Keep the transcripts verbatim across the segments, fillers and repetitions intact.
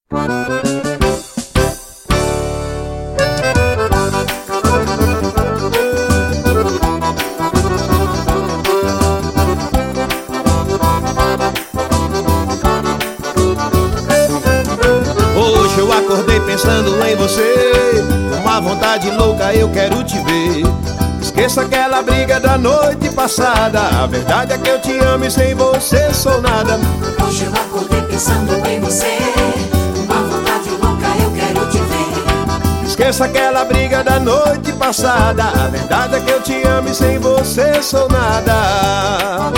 Hoje eu acordei pensando em você, uma vontade louca, eu quero te ver. Esqueça aquela briga da noite passada, a verdade é que eu te amo e sem você sou nada. Hoje eu acordei pensando em você, uma vontade louca, eu quero te ver. Esqueça aquela briga da noite passada, a verdade é que eu te amo e sem você sou nada.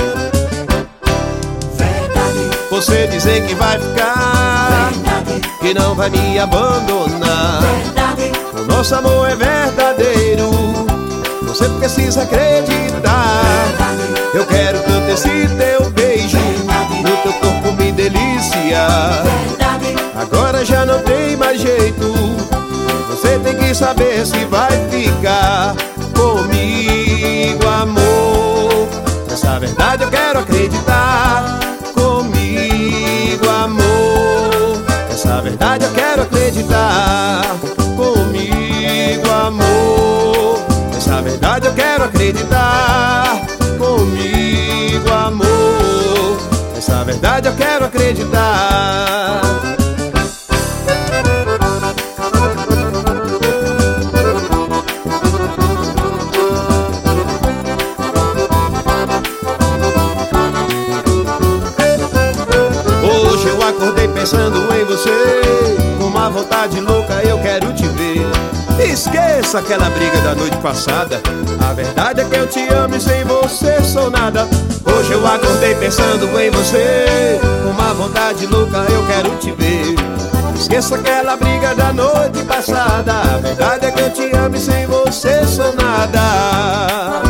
Verdade. Você dizer que vai ficar, verdade, que não vai me abandonar. Verdade. O nosso amor é verdadeiro, você precisa acreditar. Verdade. Eu quero tanto esse teu beijo, verdade, no teu corpo me delicia. Verdade. Agora já não tem mais jeito, você tem que saber se vai ficar comigo, amor. Nessa verdade eu quero acreditar. Comigo, amor. Nessa verdade eu quero acreditar. Comigo, amor. Nessa verdade eu quero acreditar. Comigo, amor. Nessa verdade eu quero acreditar. Hoje eu acordei pensando em você, com uma vontade louca eu quero te ver. Esqueça aquela briga da noite passada, a verdade é que eu te amo e sem você sou nada. Hoje eu acordei pensando em você, com uma vontade louca eu quero te ver. Esqueça aquela briga da noite passada, a verdade é que eu te amo e sem você sou nada.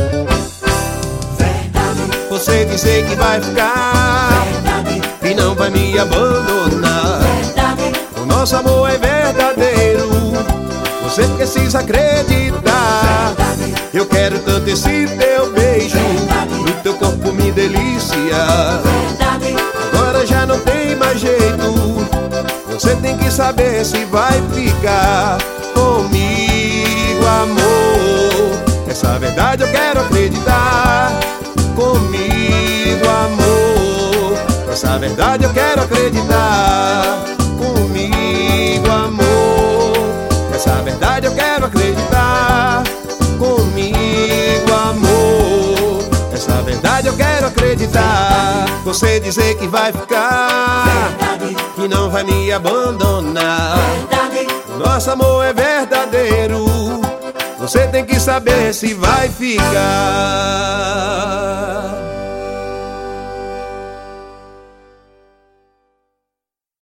Verdade. Você dizer que vai ficar, Verdade. e não vai me abandonar. Verdade. O nosso amor é verdadeiro, você precisa acreditar. Verdade. Eu quero tanto esse teu beijo, Verdade. no teu corpo me delicia. Verdade. Agora já não tem mais jeito, você tem que saber se vai ficar comigo, amor. Essa verdade eu quero acreditar. Comigo, amor. Essa verdade eu quero acreditar. Comigo, amor. Essa verdade eu quero acreditar. Comigo, amor. Essa verdade eu quero acreditar. Você dizer que vai ficar, Verdade. que não vai me abandonar. Verdade. Nosso amor é verdadeiro, você tem que saber se vai ficar.